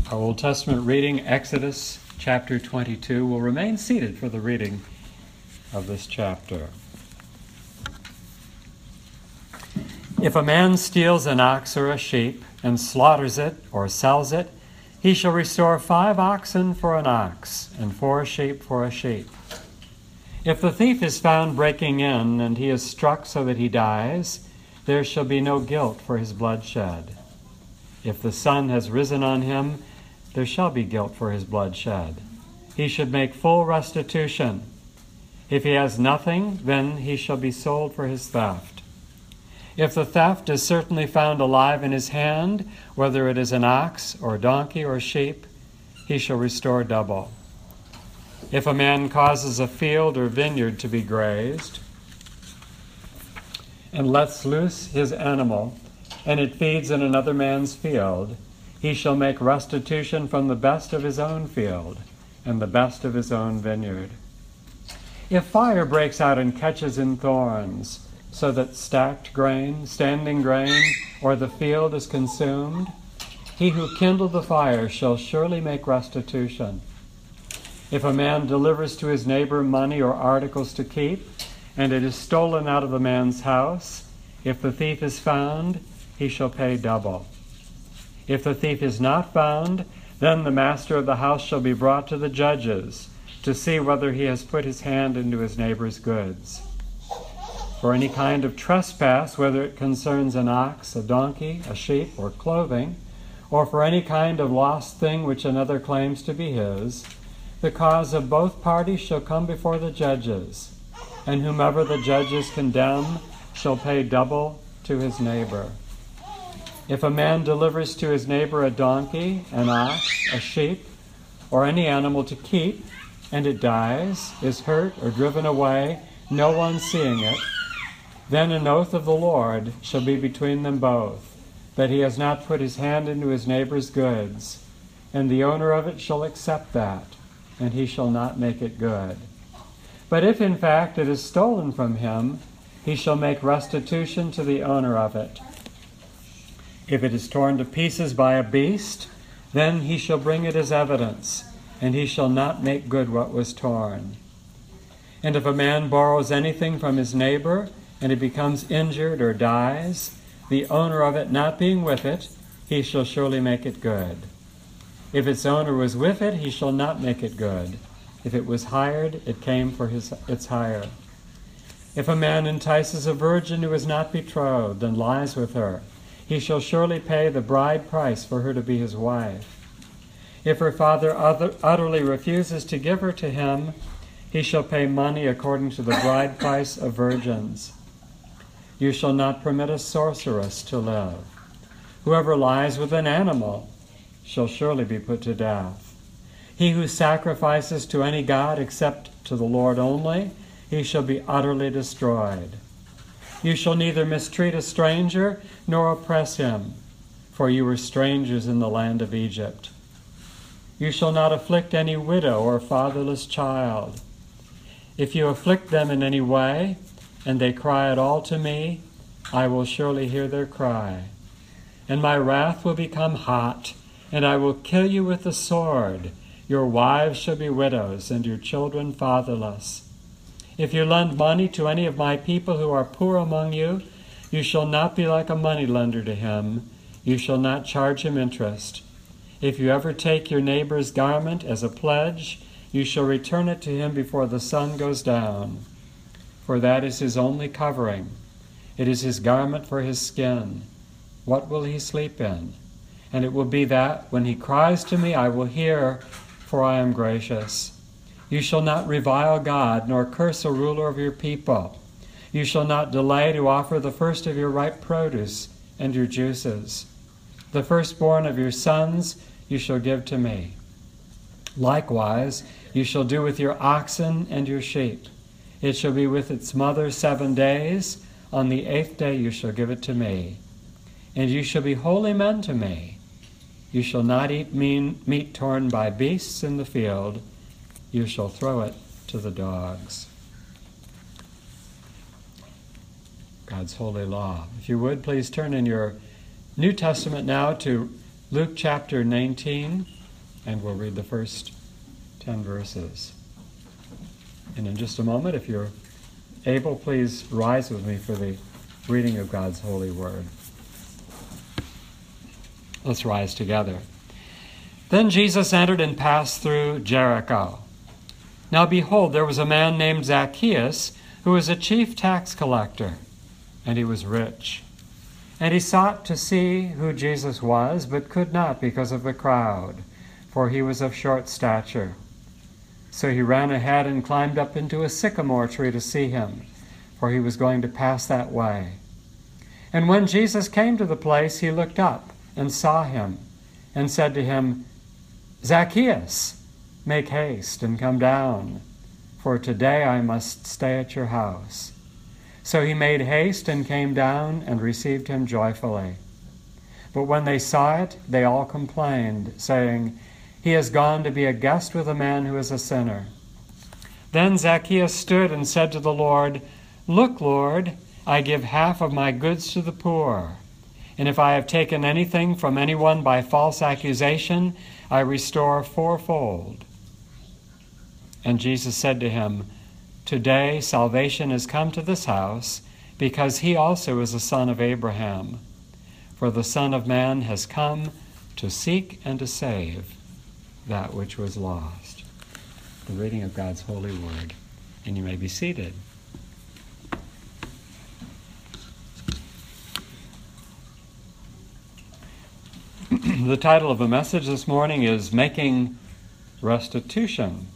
Our Old Testament reading, Exodus chapter 22, will remain seated for the reading of this chapter. If a man steals an ox or a sheep and slaughters it or sells it, he shall restore 5 oxen for an ox and 4 sheep for a sheep. If the thief is found breaking in and he is struck so that he dies, there shall be no guilt for his bloodshed. If the sun has risen on him, there shall be guilt for his bloodshed. He should make full restitution. If he has nothing, then he shall be sold for his theft. If the theft is certainly found alive in his hand, whether it is an ox or donkey or sheep, he shall restore double. If a man causes a field or vineyard to be grazed and lets loose his animal, and it feeds in another man's field, he shall make restitution from the best of his own field and the best of his own vineyard. If fire breaks out and catches in thorns, so that standing grain, or the field is consumed, he who kindled the fire shall surely make restitution. If a man delivers to his neighbor money or articles to keep, and it is stolen out of the man's house, if the thief is found, he shall pay double. If the thief is not found, then the master of the house shall be brought to the judges to see whether he has put his hand into his neighbor's goods. For any kind of trespass, whether it concerns an ox, a donkey, a sheep, or clothing, or for any kind of lost thing which another claims to be his, the cause of both parties shall come before the judges, and whomever the judges condemn shall pay double to his neighbor. If a man delivers to his neighbor a donkey, an ox, a sheep, or any animal to keep, and it dies, is hurt, or driven away, no one seeing it, then an oath of the Lord shall be between them both, that he has not put his hand into his neighbor's goods, and the owner of it shall accept that, and he shall not make it good. But if in fact it is stolen from him, he shall make restitution to the owner of it. If it is torn to pieces by a beast, then he shall bring it as evidence, and he shall not make good what was torn. And if a man borrows anything from his neighbor, and it becomes injured or dies, the owner of it not being with it, he shall surely make it good. If its owner was with it, he shall not make it good. If it was hired, it came for its hire. If a man entices a virgin who is not betrothed and lies with her, he shall surely pay the bride price for her to be his wife. If her father utterly refuses to give her to him, he shall pay money according to the bride price of virgins. You shall not permit a sorceress to live. Whoever lies with an animal shall surely be put to death. He who sacrifices to any god except to the Lord only, he shall be utterly destroyed. You shall neither mistreat a stranger nor oppress him, for you were strangers in the land of Egypt. You shall not afflict any widow or fatherless child. If you afflict them in any way, and they cry at all to me, I will surely hear their cry. And my wrath will become hot, and I will kill you with the sword. Your wives shall be widows, and your children fatherless. If you lend money to any of my people who are poor among you, you shall not be like a moneylender to him. You shall not charge him interest. If you ever take your neighbor's garment as a pledge, you shall return it to him before the sun goes down. For that is his only covering. It is his garment for his skin. What will he sleep in? And it will be that, when he cries to me, I will hear, for I am gracious. You shall not revile God, nor curse a ruler of your people. You shall not delay to offer the first of your ripe produce and your juices. The firstborn of your sons you shall give to me. Likewise, you shall do with your oxen and your sheep. It shall be with its mother 7 days. On the 8th day you shall give it to me. And you shall be holy men to me. You shall not eat meat torn by beasts in the field. You shall throw it to the dogs. God's holy law. If you would, please turn in your New Testament now to Luke chapter 19, and we'll read the first 10 verses. And in just a moment, if you're able, please rise with me for the reading of God's holy word. Let's rise together. Then Jesus entered and passed through Jericho. Now behold, there was a man named Zacchaeus, who was a chief tax collector, and he was rich. And he sought to see who Jesus was, but could not because of the crowd, for he was of short stature. So he ran ahead and climbed up into a sycamore tree to see him, for he was going to pass that way. And when Jesus came to the place, he looked up and saw him, and said to him, Zacchaeus, make haste and come down, for today I must stay at your house. So he made haste and came down and received him joyfully. But when they saw it, they all complained, saying, He has gone to be a guest with a man who is a sinner. Then Zacchaeus stood and said to the Lord, Look, Lord, I give half of my goods to the poor. And if I have taken anything from anyone by false accusation, I restore fourfold. And Jesus said to him, Today salvation has come to this house, because he also is a son of Abraham. For the Son of Man has come to seek and to save that which was lost. The reading of God's holy word. And you may be seated. The title of the message this morning is Making Restitution.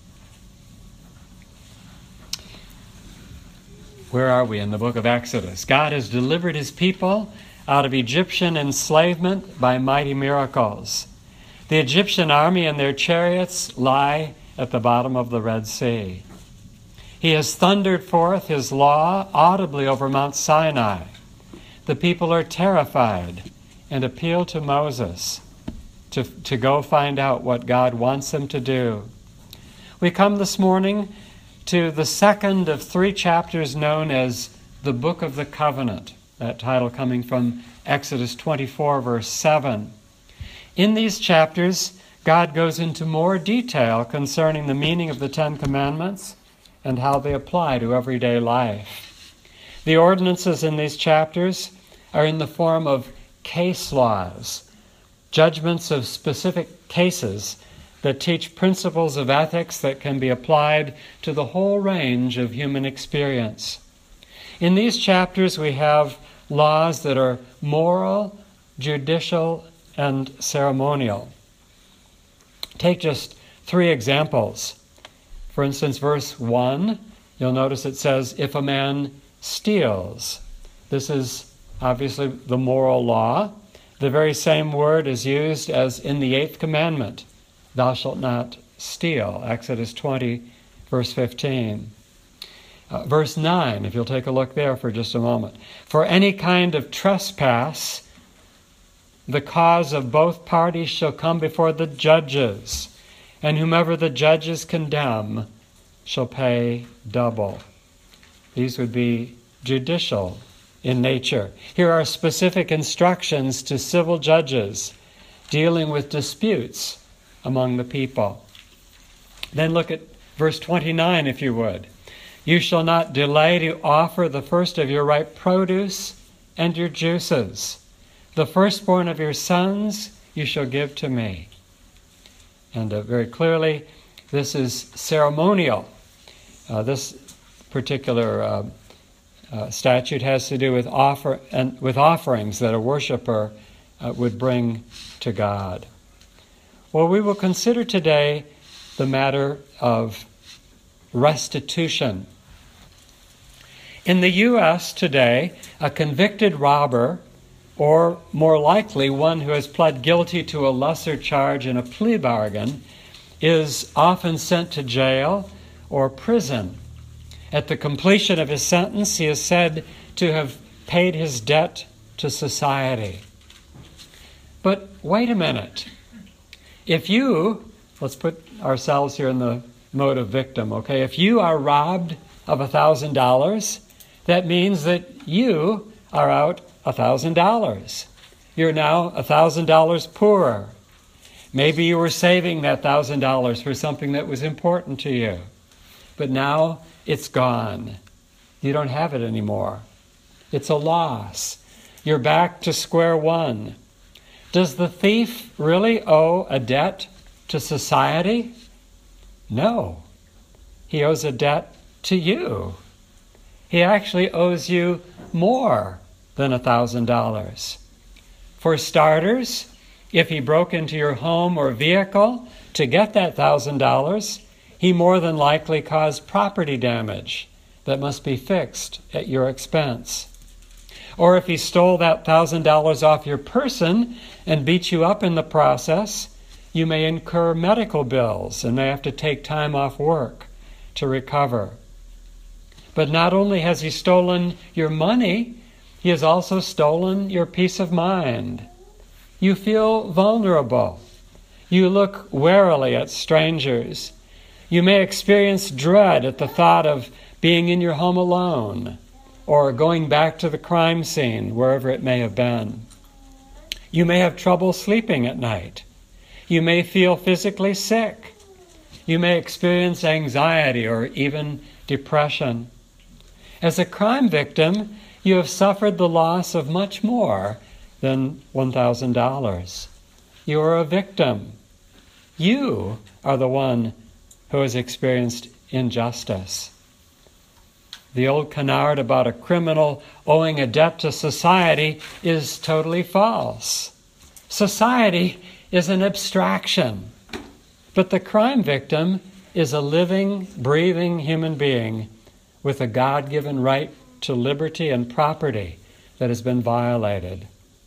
Where are we in the book of Exodus? God has delivered his people out of Egyptian enslavement by mighty miracles. The Egyptian army and their chariots lie at the bottom of the Red Sea. He has thundered forth his law audibly over Mount Sinai. The people are terrified and appeal to Moses to go find out what God wants them to do. We come this morning to the second of 3 chapters known as the Book of the Covenant, that title coming from Exodus 24, verse 7. In these chapters, God goes into more detail concerning the meaning of the 10 Commandments and how they apply to everyday life. The ordinances in these chapters are in the form of case laws, judgments of specific cases that teach principles of ethics that can be applied to the whole range of human experience. In these chapters we have laws that are moral, judicial, and ceremonial. Take just 3 examples. For instance, verse 1, you'll notice it says, if a man steals. This is obviously the moral law. The very same word is used as in the 8th commandment. Thou shalt not steal, Exodus 20, verse 15. Verse 9, if you'll take a look there for just a moment. For any kind of trespass, the cause of both parties shall come before the judges, and whomever the judges condemn shall pay double. These would be judicial in nature. Here are specific instructions to civil judges dealing with disputes among the people. Then look at verse 29, if you would. You shall not delay to offer the first of your ripe produce and your juices. The firstborn of your sons you shall give to me. And very clearly, this is ceremonial. This particular statute has to do with offerings that a worshiper would bring to God. Well, we will consider today the matter of restitution. In the U.S. today, a convicted robber, or more likely one who has pled guilty to a lesser charge in a plea bargain, is often sent to jail or prison. At the completion of his sentence, he is said to have paid his debt to society. But wait a minute. If you, let's put ourselves here in the mode of victim, okay? If you are robbed of $1,000, that means that you are out $1,000. you're now $1,000 poorer. Maybe you were saving that $1,000 for something that was important to you. But now it's gone. You don't have it anymore. It's a loss. You're back to square one. Does the thief really owe a debt to society? No. He owes a debt to you. He actually owes you more than $1,000. For starters, if he broke into your home or vehicle to get that $1,000, he more than likely caused property damage that must be fixed at your expense. Or if he stole that $1,000 off your person and beat you up in the process, you may incur medical bills and may have to take time off work to recover. But not only has he stolen your money, he has also stolen your peace of mind. You feel vulnerable. You look warily at strangers. You may experience dread at the thought of being in your home alone or going back to the crime scene, wherever it may have been. You may have trouble sleeping at night. You may feel physically sick. You may experience anxiety or even depression. As a crime victim, you have suffered the loss of much more than $1,000. You are a victim. You are the one who has experienced injustice. The old canard about a criminal owing a debt to society is totally false. Society is an abstraction, but the crime victim is a living, breathing human being with a God-given right to liberty and property that has been violated.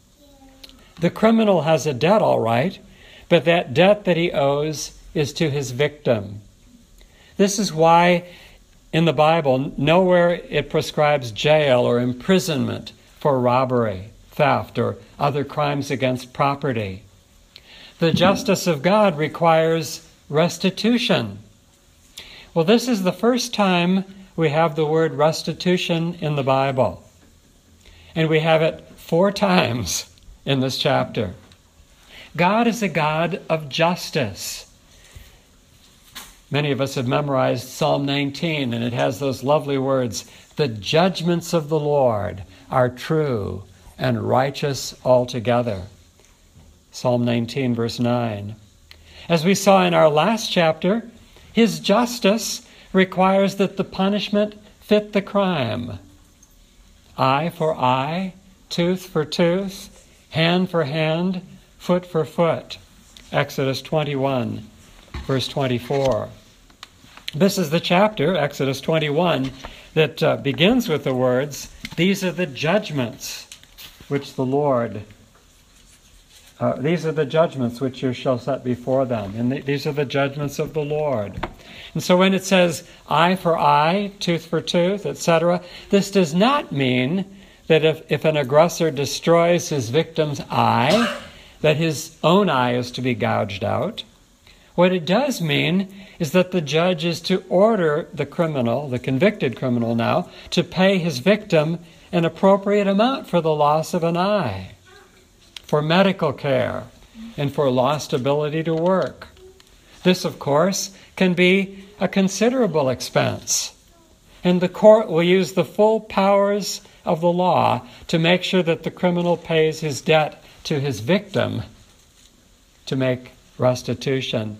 The criminal has a debt, all right, but that debt that he owes is to his victim. This is why in the Bible, nowhere it prescribes jail or imprisonment for robbery, theft, or other crimes against property. The justice of God requires restitution. Well, this is the first time we have the word restitution in the Bible. And we have it 4 times in this chapter. God is a God of justice. Many of us have memorized Psalm 19, and it has those lovely words, "The judgments of the Lord are true and righteous altogether." Psalm 19, verse 9. As we saw in our last chapter, his justice requires that the punishment fit the crime. Eye for eye, tooth for tooth, hand for hand, foot for foot. Exodus 21, verse 24. This is the chapter, Exodus 21, that begins with the words, "These are the judgments which the Lord, these are the judgments which you shall set before them." And these are the judgments of the Lord. And so when it says eye for eye, tooth for tooth, etc., this does not mean that if an aggressor destroys his victim's eye, that his own eye is to be gouged out. What it does mean is that the judge is to order the criminal, the convicted criminal now, to pay his victim an appropriate amount for the loss of an eye, for medical care, and for lost ability to work. This, of course, can be a considerable expense. And the court will use the full powers of the law to make sure that the criminal pays his debt to his victim to make restitution.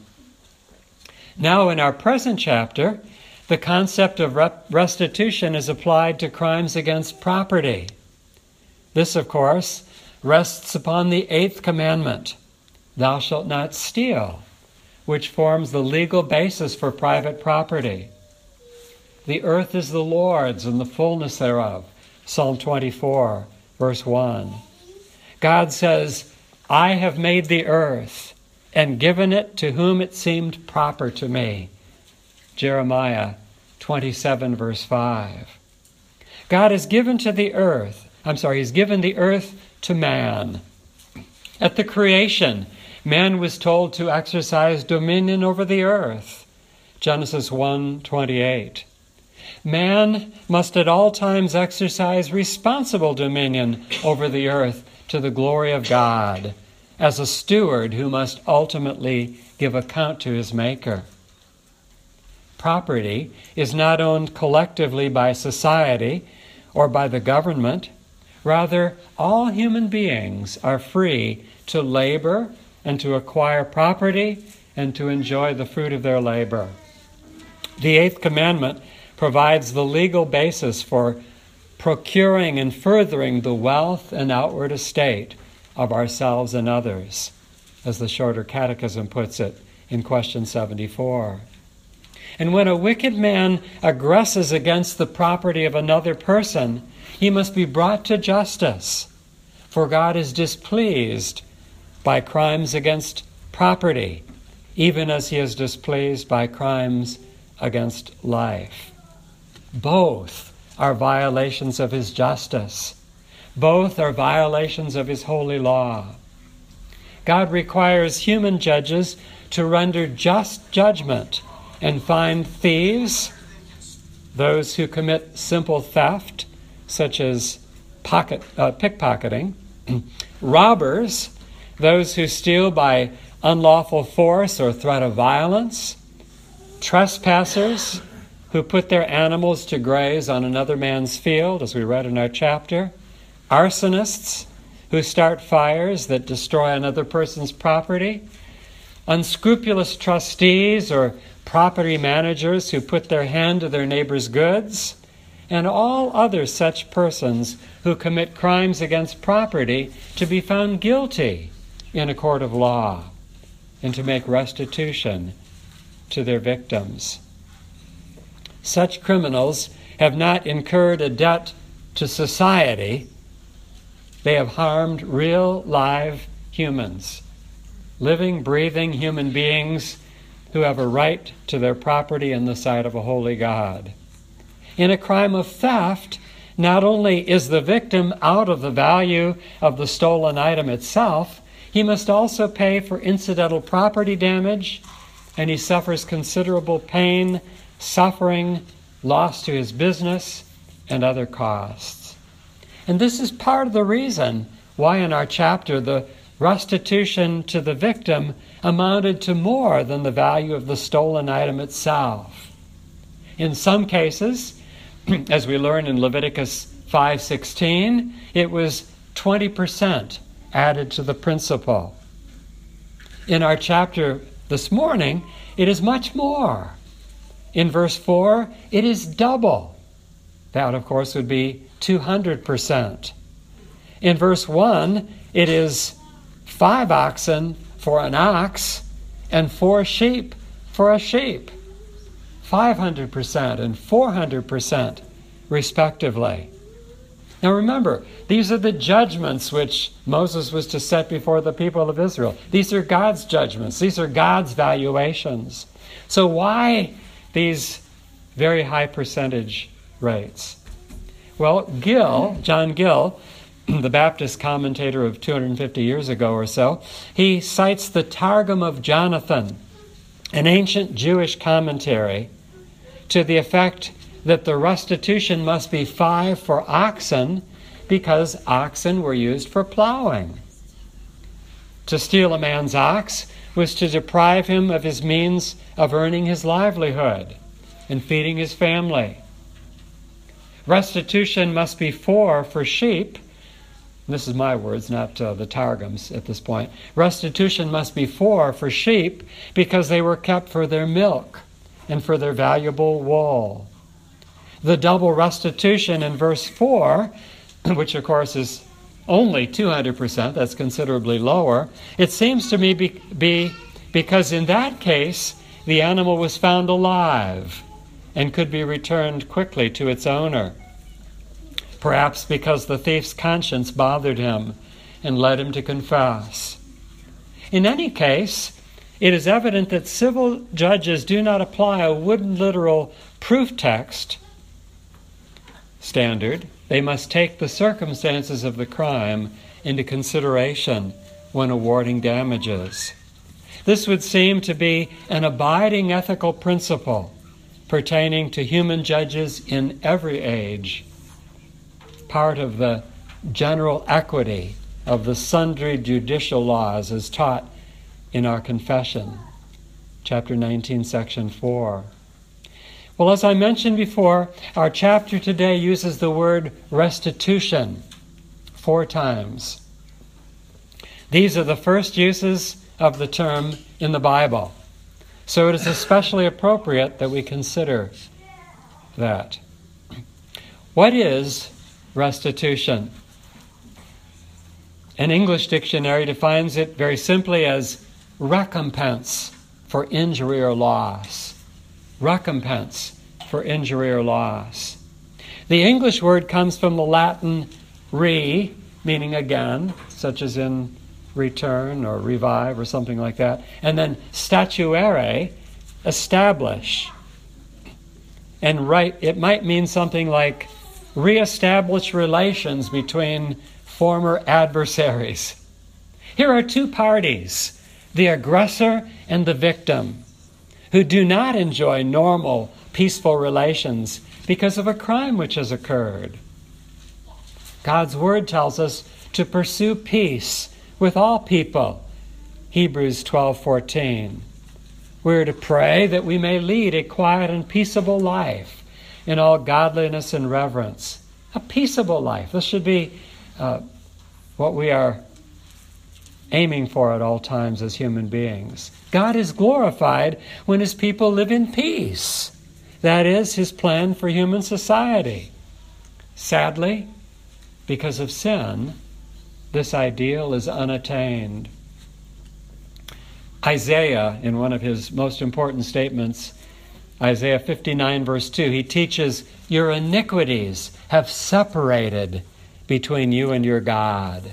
Now, in our present chapter, the concept of restitution is applied to crimes against property. This, of course, rests upon the 8th commandment, "Thou shalt not steal," which forms the legal basis for private property. "The earth is the Lord's and the fullness thereof," Psalm 24, verse 1. God says, "I have made the earth and given it to whom it seemed proper to me," Jeremiah 27, verse 5. God has given He's given the earth to man. At the creation, man was told to exercise dominion over the earth, Genesis 1:28. Man must at all times exercise responsible dominion over the earth, to the glory of God as a steward who must ultimately give account to his Maker. Property is not owned collectively by society or by the government. Rather, all human beings are free to labor and to acquire property and to enjoy the fruit of their labor. The Eighth Commandment provides the legal basis for procuring and furthering the wealth and outward estate of ourselves and others, as the Shorter Catechism puts it in question 74. And when a wicked man aggresses against the property of another person, he must be brought to justice, for God is displeased by crimes against property, even as he is displeased by crimes against life. Both are violations of his justice. Both are violations of his holy law. God requires human judges to render just judgment and find thieves, those who commit simple theft, such as pickpocketing, robbers, those who steal by unlawful force or threat of violence, trespassers who put their animals to graze on another man's field, as we read in our chapter, arsonists who start fires that destroy another person's property, unscrupulous trustees or property managers who put their hand to their neighbor's goods, and all other such persons who commit crimes against property to be found guilty in a court of law and to make restitution to their victims. Such criminals have not incurred a debt to society. They have harmed real, live humans, living, breathing human beings who have a right to their property in the sight of a holy God. In a crime of theft, not only is the victim out of the value of the stolen item itself, he must also pay for incidental property damage, and he suffers considerable pain, suffering, loss to his business, and other costs. And this is part of the reason why in our chapter the restitution to the victim amounted to more than the value of the stolen item itself. In some cases, as we learn in Leviticus 5:16, it was 20% added to the principal. In our chapter this morning, it is much more. In verse 4, it is double. That, of course, would be 200%. In verse 1, it is 5 oxen for an ox and 4 sheep for a sheep. 500% and 400% respectively. Now remember, these are the judgments which Moses was to set before the people of Israel. These are God's judgments. These are God's valuations. So why these very high percentage rates? Well, John Gill, the Baptist commentator of 250 years ago or so, he cites the Targum of Jonathan, an ancient Jewish commentary, to the effect that the restitution must be 5 for oxen because oxen were used for plowing. To steal a man's ox was to deprive him of his means of earning his livelihood and feeding his family. Restitution must be 4 for sheep. This is my words, not the Targums at this point. Restitution must be 4 for sheep because they were kept for their milk and for their valuable wool. The double restitution in verse 4, which of course is only 200%, that's considerably lower, it seems to me be because in that case the animal was found alive and could be returned quickly to its owner. Perhaps because the thief's conscience bothered him and led him to confess. In any case, it is evident that civil judges do not apply a wooden literal proof text standard. They must take the circumstances of the crime into consideration when awarding damages. This would seem to be an abiding ethical principle pertaining to human judges in every age, part of the general equity of the sundry judicial laws as taught in our confession, chapter 19, section 4. Well, as I mentioned before, our chapter today uses the word restitution 4 times. These are the first uses of the term in the Bible. So it is especially appropriate that we consider that. What is restitution? An English dictionary defines it very simply as recompense for injury or loss. Recompense for injury or loss. The English word comes from the Latin re, meaning again, such as in return or revive or something like that, and then statuere, establish. And right, it might mean something like reestablish relations between former adversaries. Here are 2 parties, the aggressor and the victim, who do not enjoy normal, peaceful relations because of a crime which has occurred. God's Word tells us to pursue peace with all people, Hebrews 12:14. We're to pray that we may lead a quiet and peaceable life in all godliness and reverence. A peaceable life. This should be what we are aiming for at all times as human beings. God is glorified when His people live in peace. That is His plan for human society. Sadly, because of sin, this ideal is unattained. Isaiah, in one of his most important statements, Isaiah 59 verse 2, he teaches, your iniquities have separated between you and your God.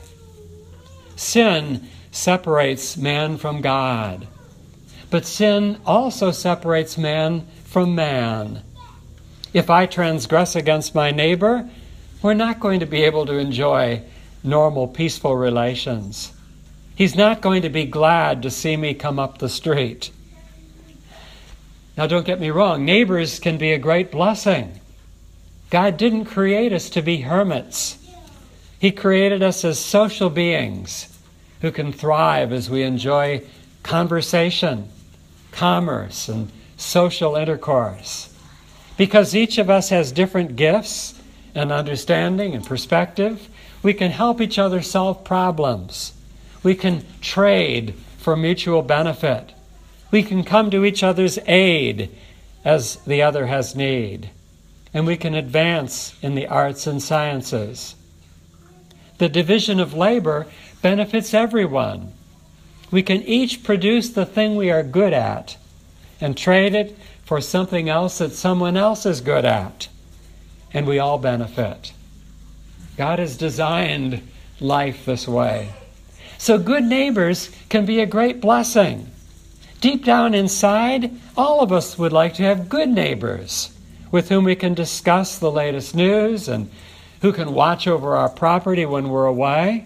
Sin separates man from God, but sin also separates man from man. If I transgress against my neighbor, we're not going to be able to enjoy normal, peaceful relations. He's not going to be glad to see me come up the street. Now, don't get me wrong, neighbors can be a great blessing. God didn't create us to be hermits. He created us as social beings who can thrive as we enjoy conversation, commerce, and social intercourse. Because each of us has different gifts and understanding and perspective, we can help each other solve problems. We can trade for mutual benefit. We can come to each other's aid as the other has need. And we can advance in the arts and sciences. The division of labor benefits everyone. We can each produce the thing we are good at and trade it for something else that someone else is good at. And we all benefit. God has designed life this way. So good neighbors can be a great blessing. Deep down inside, all of us would like to have good neighbors with whom we can discuss the latest news and who can watch over our property when we're away.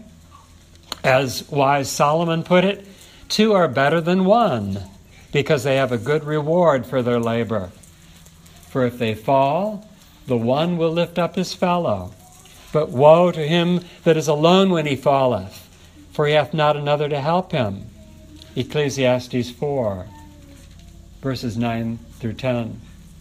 As wise Solomon put it, 2 are better than 1 because they have a good reward for their labor. For if they fall, the one will lift up his fellow. But woe to him that is alone when he falleth, for he hath not another to help him. Ecclesiastes 4, verses 9 through 10.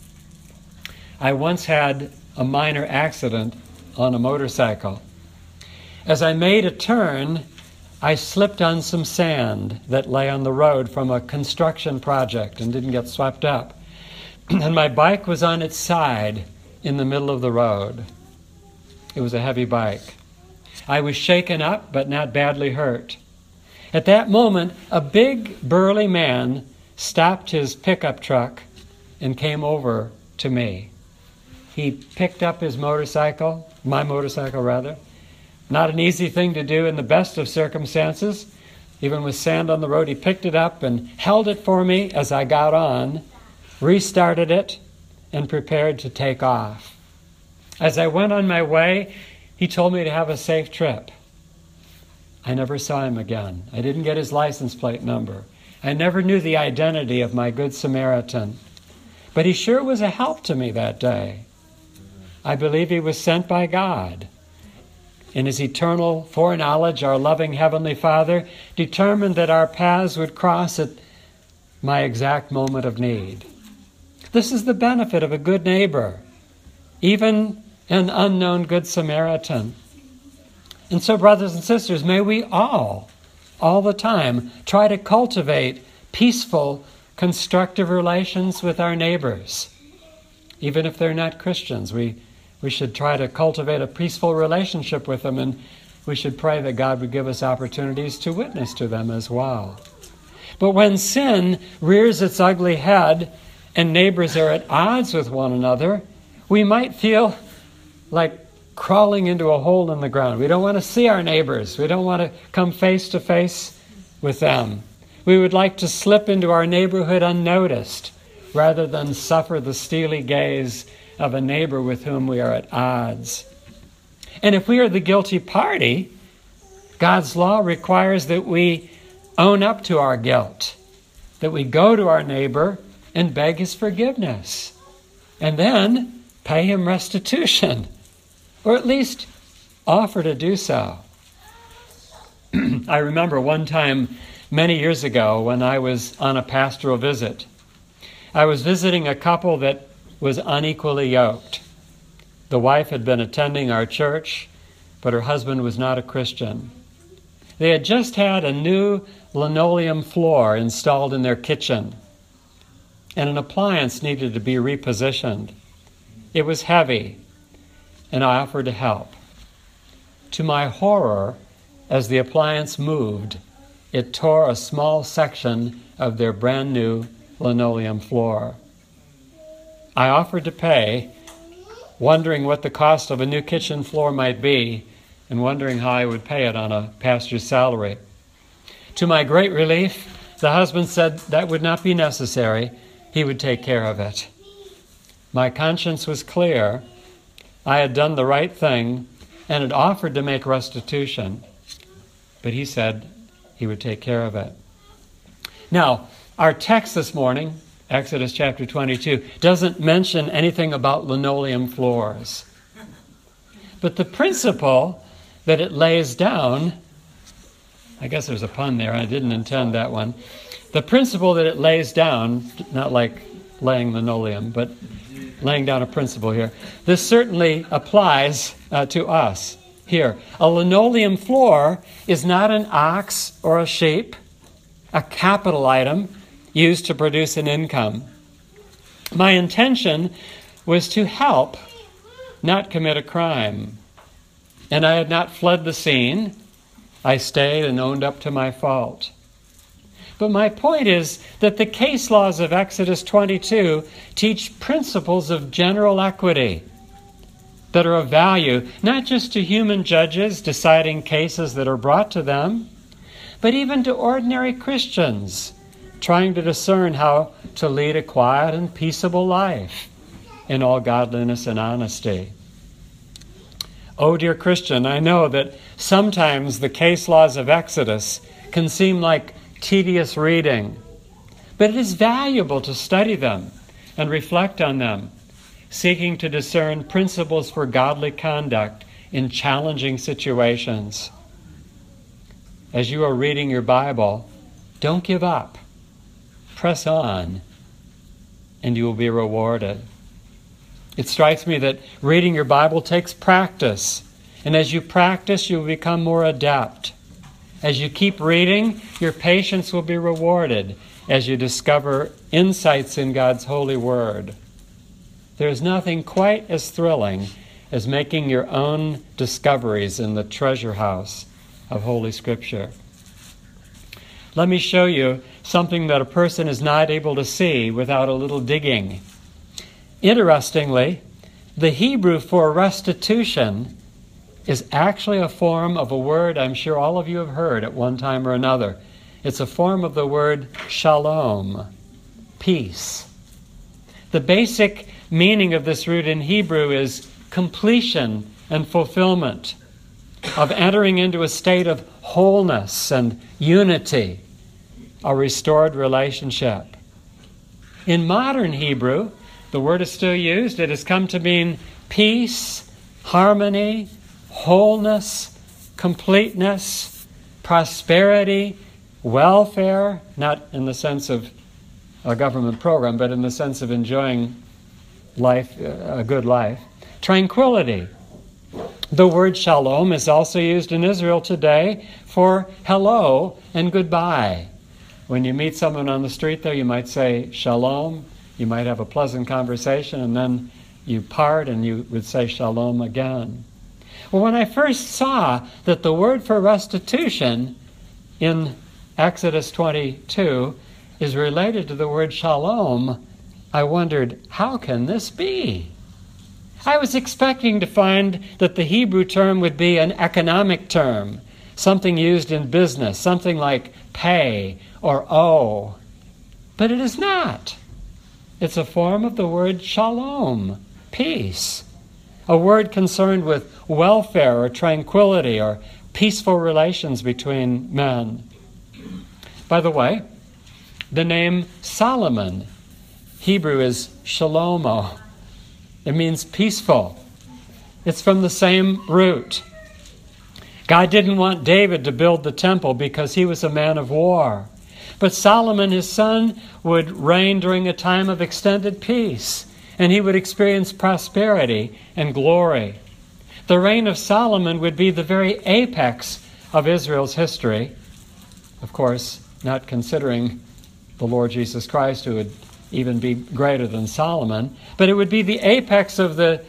I once had a minor accident on a motorcycle. As I made a turn, I slipped on some sand that lay on the road from a construction project and didn't get swept up. And my bike was on its side in the middle of the road. It was a heavy bike. I was shaken up, but not badly hurt. At that moment, a big, burly man stopped his pickup truck and came over to me. He picked up his motorcycle, my motorcycle rather. Not an easy thing to do in the best of circumstances. Even with sand on the road, he picked it up and held it for me as I got on, restarted it, and prepared to take off. As I went on my way, he told me to have a safe trip. I never saw him again. I didn't get his license plate number. I never knew the identity of my Good Samaritan. But he sure was a help to me that day. I believe he was sent by God. in his eternal foreknowledge, our loving Heavenly Father determined that our paths would cross at my exact moment of need. This is the benefit of a good neighbor, even an unknown Good Samaritan. And so, brothers and sisters, may we all the time, try to cultivate peaceful, constructive relations with our neighbors. Even if they're not Christians, we should try to cultivate a peaceful relationship with them, and we should pray that God would give us opportunities to witness to them as well. But when sin rears its ugly head and neighbors are at odds with one another, we might feel like crawling into a hole in the ground. We don't want to see our neighbors. We don't want to come face to face with them. We would like to slip into our neighborhood unnoticed rather than suffer the steely gaze of a neighbor with whom we are at odds. And if we are the guilty party, God's law requires that we own up to our guilt, that we go to our neighbor and beg his forgiveness, and then pay him restitution, or at least offer to do so. I remember one time many years ago when I was on a pastoral visit. I was visiting a couple that was unequally yoked. The wife had been attending our church, but her husband was not a Christian. They had just had a new linoleum floor installed in their kitchen, and an appliance needed to be repositioned. It was heavy, and I offered to help. To my horror, as the appliance moved, it tore a small section of their brand new linoleum floor. I offered to pay, wondering what the cost of a new kitchen floor might be, and wondering how I would pay it on a pastor's salary. To my great relief, the husband said that would not be necessary. He would take care of it. My conscience was clear. I had done the right thing and had offered to make restitution, but he said he would take care of it. Now, our text this morning, Exodus chapter 22, doesn't mention anything about linoleum floors. But the principle that it lays down, I guess there's a pun there, I didn't intend that one. The principle that it lays down, not like laying linoleum, but laying down a principle here, this certainly applies to us here. A linoleum floor is not an ox or a sheep, a capital item used to produce an income. My intention was to help, not commit a crime. And I had not fled the scene. I stayed and owned up to my fault. But my point is that the case laws of Exodus 22 teach principles of general equity that are of value, not just to human judges deciding cases that are brought to them, but even to ordinary Christians trying to discern how to lead a quiet and peaceable life in all godliness and honesty. Oh, dear Christian, I know that sometimes the case laws of Exodus can seem like tedious reading, but it is valuable to study them and reflect on them, seeking to discern principles for godly conduct in challenging situations. As you are reading your Bible, don't give up. Press on, and you will be rewarded. It strikes me that reading your Bible takes practice, and as you practice, you will become more adept. As you keep reading, your patience will be rewarded as you discover insights in God's holy word. There is nothing quite as thrilling as making your own discoveries in the treasure house of Holy Scripture. Let me show you something that a person is not able to see without a little digging. Interestingly, the Hebrew for restitution is actually a form of a word I'm sure all of you have heard at one time or another. It's a form of the word shalom, peace. The basic meaning of this root in Hebrew is completion and fulfillment, of entering into a state of wholeness and unity, a restored relationship. In modern Hebrew, the word is still used. It has come to mean peace, harmony, wholeness, completeness, prosperity, welfare, not in the sense of a government program, but in the sense of enjoying life, a good life. Tranquility. The word shalom is also used in Israel today for hello and goodbye. When you meet someone on the street there, you might say shalom. You might have a pleasant conversation, and then you part and you would say shalom again. Well, when I first saw that the word for restitution in Exodus 22 is related to the word shalom, I wondered, how can this be? I was expecting to find that the Hebrew term would be an economic term, something used in business, something like pay or owe. But it is not. It's a form of the word shalom, peace, a word concerned with welfare or tranquility or peaceful relations between men. By the way, the name Solomon, Hebrew is shalomo. It means peaceful. It's from the same root. God didn't want David to build the temple because he was a man of war. But Solomon, his son, would reign during a time of extended peace, and he would experience prosperity and glory. The reign of Solomon would be the very apex of Israel's history. Of course, not considering the Lord Jesus Christ, who would even be greater than Solomon, but it would be the apex of the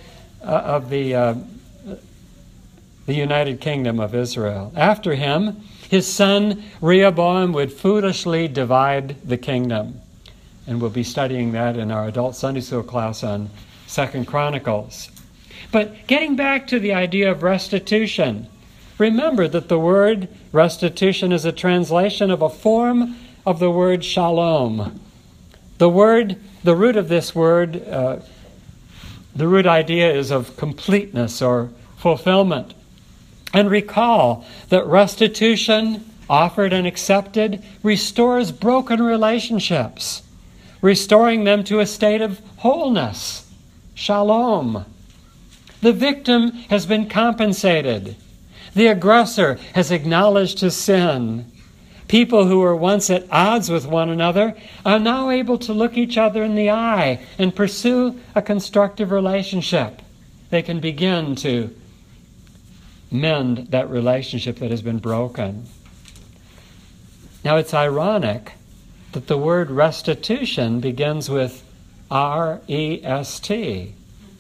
United Kingdom of Israel. After him, his son Rehoboam would foolishly divide the kingdom. And we'll be studying that in our adult Sunday school class on 2 Chronicles. But getting back to the idea of restitution, remember that the word restitution is a translation of a form of the word shalom. The root of this word, the root idea is of completeness or fulfillment. And recall that restitution, offered and accepted, restores broken relationships, restoring them to a state of wholeness, shalom. The victim has been compensated. The aggressor has acknowledged his sin. People who were once at odds with one another are now able to look each other in the eye and pursue a constructive relationship. They can begin to mend that relationship that has been broken. Now, it's ironic that the word restitution begins with R-E-S-T.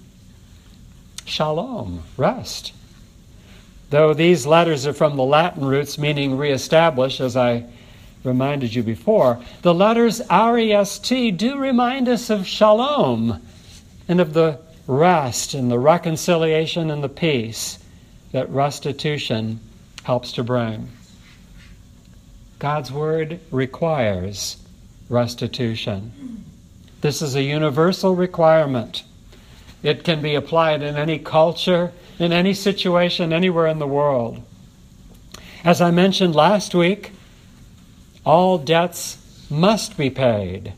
Shalom, rest. Though these letters are from the Latin roots meaning reestablish, as I reminded you before, the letters R-E-S-T do remind us of shalom and of the rest and the reconciliation and the peace that restitution helps to bring. God's word requires restitution. This is a universal requirement. It can be applied in any culture, in any situation, anywhere in the world. As I mentioned last week, all debts must be paid,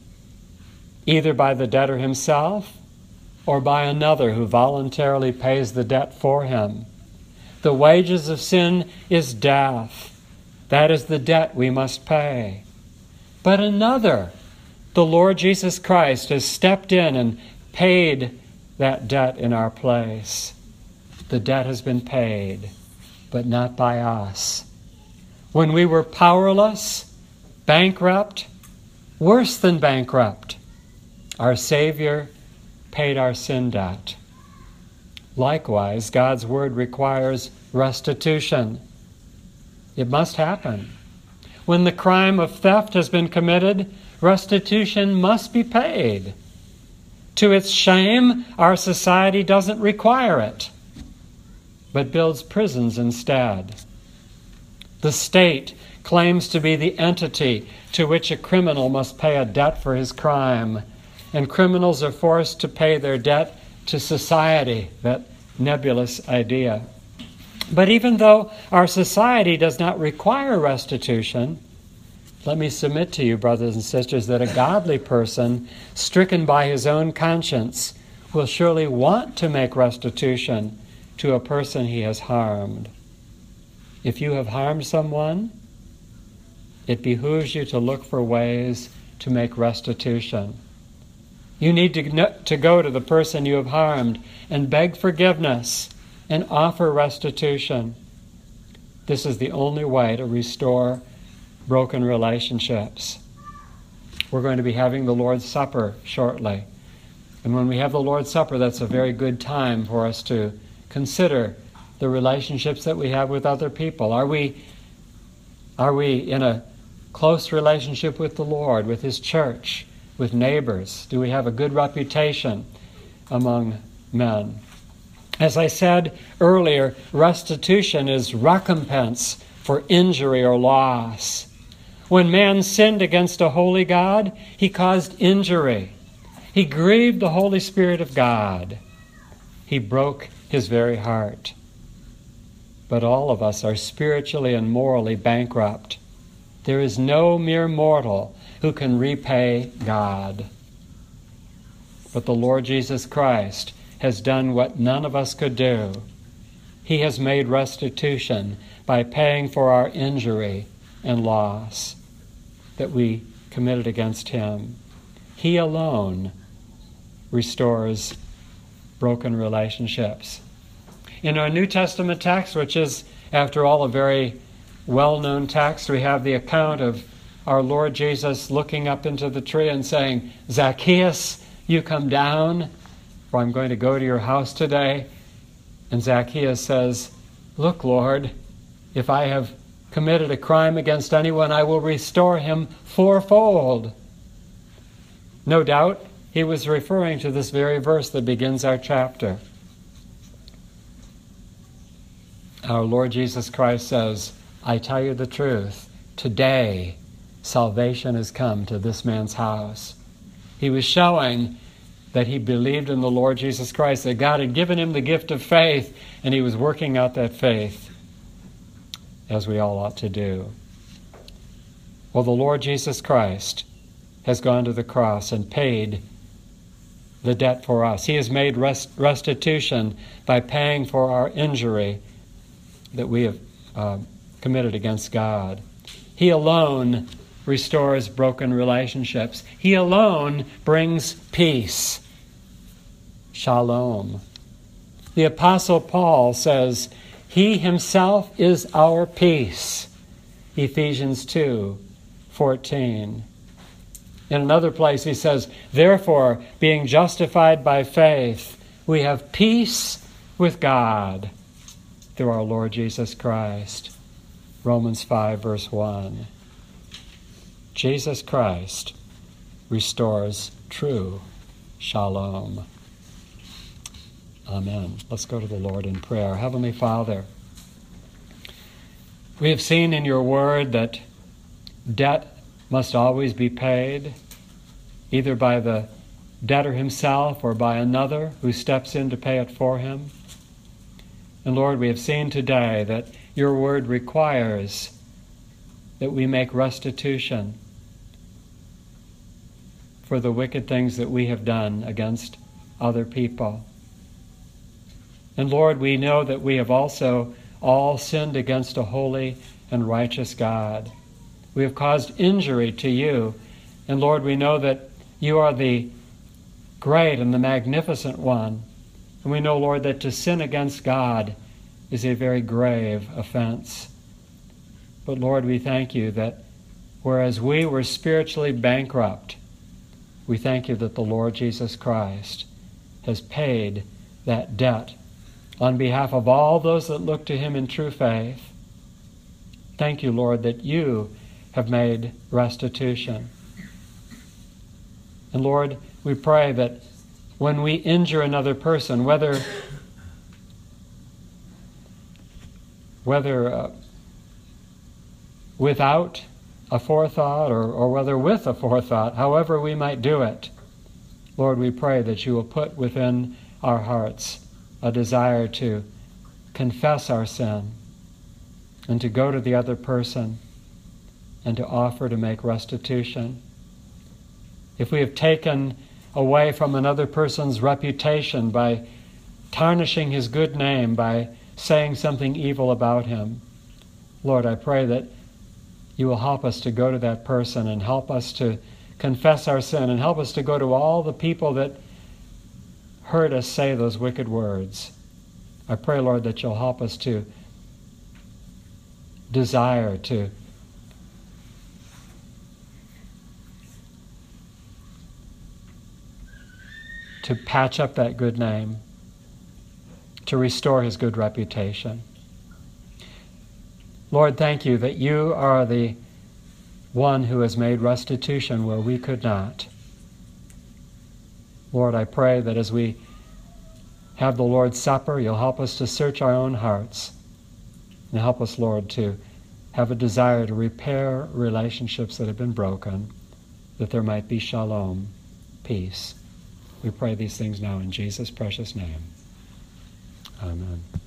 either by the debtor himself or by another who voluntarily pays the debt for him. The wages of sin is death. That is the debt we must pay. But another, the Lord Jesus Christ, has stepped in and paid that debt in our place. The debt has been paid, but not by us. When we were powerless, bankrupt, worse than bankrupt, our Savior paid our sin debt. Likewise, God's word requires restitution. It must happen. When the crime of theft has been committed, restitution must be paid. To its shame, our society doesn't require it, but builds prisons instead. The state claims to be the entity to which a criminal must pay a debt for his crime, and criminals are forced to pay their debt to society, that nebulous idea. But even though our society does not require restitution, let me submit to you, brothers and sisters, that a godly person, stricken by his own conscience, will surely want to make restitution to a person he has harmed. If you have harmed someone, it behooves you to look for ways to make restitution. You need to go to the person you have harmed and beg forgiveness and offer restitution. This is the only way to restore broken relationships. We're going to be having the Lord's Supper shortly. And when we have the Lord's Supper, that's a very good time for us to consider the relationships that we have with other people. Are we in a close relationship with the Lord, with His church, with neighbors? Do we have a good reputation among men? As I said earlier, restitution is recompense for injury or loss. When man sinned against a holy God, he caused injury. He grieved the Holy Spirit of God. He broke His very heart. But all of us are spiritually and morally bankrupt. There is no mere mortal who can repay God. But the Lord Jesus Christ has done what none of us could do. He has made restitution by paying for our injury and loss that we committed against Him. He alone restores broken relationships. In our New Testament text, which is, after all, a very well-known text, we have the account of our Lord Jesus looking up into the tree and saying, "Zacchaeus, you come down, for I'm going to go to your house today." And Zacchaeus says, "Look, Lord, if I have committed a crime against anyone, I will restore him fourfold." No doubt he was referring to this very verse that begins our chapter. Our Lord Jesus Christ says, "I tell you the truth, today salvation has come to this man's house." He was showing that he believed in the Lord Jesus Christ, that God had given him the gift of faith, and he was working out that faith, as we all ought to do. Well, the Lord Jesus Christ has gone to the cross and paid the debt for us. He has made restitution by paying for our injury that we have committed against God. He alone restores broken relationships. He alone brings peace. Shalom. The Apostle Paul says, "He himself is our peace." Ephesians 2:14. In another place he says, "Therefore, being justified by faith, we have peace with God through our Lord Jesus Christ." Romans 5, verse 1. Jesus Christ restores true shalom. Amen. Let's go to the Lord in prayer. Heavenly Father, we have seen in your word that debt must always be paid, either by the debtor himself or by another who steps in to pay it for him. And Lord, we have seen today that your word requires that we make restitution for the wicked things that we have done against other people. And Lord, we know that we have also all sinned against a holy and righteous God. We have caused injury to you. And Lord, we know that you are the great and the magnificent one. And we know, Lord, that to sin against God is a very grave offense. But Lord, we thank you that whereas we were spiritually bankrupt, we thank you that the Lord Jesus Christ has paid that debt on behalf of all those that look to him in true faith. Thank you, Lord, that you have made restitution. And Lord, we pray that when we injure another person, whether without a forethought or whether with a forethought, however we might do it, Lord, we pray that you will put within our hearts a desire to confess our sin and to go to the other person and to offer to make restitution. If we have taken away from another person's reputation by tarnishing his good name by saying something evil about him. Lord, I pray that you will help us to go to that person and help us to confess our sin and help us to go to all the people that heard us say those wicked words. I pray, Lord, that you'll help us to desire to patch up that good name, to restore his good reputation. Lord, thank you that you are the one who has made restitution where we could not. Lord, I pray that as we have the Lord's Supper, you'll help us to search our own hearts and help us, Lord, to have a desire to repair relationships that have been broken, that there might be shalom, peace. We pray these things now in Jesus' precious name. Amen.